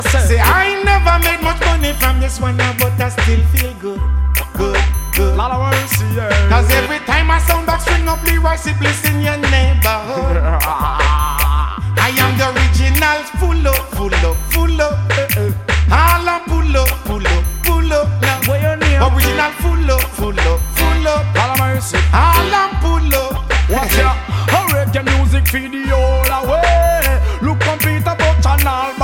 Say I ain't never made much money from this one now, but I still feel good, good, good. Lot of mercy, yeah. Cause every time I sound back string up lyrics, it bliss in your neighborhood. I am the original, full up, full up, full up. All I pull up, pull up, pull up now. Where your name? Original, full up, full up, full up. Lot of mercy. All I pull up. Watch ya, reggae music for the whole away. Look on Peter Butch and all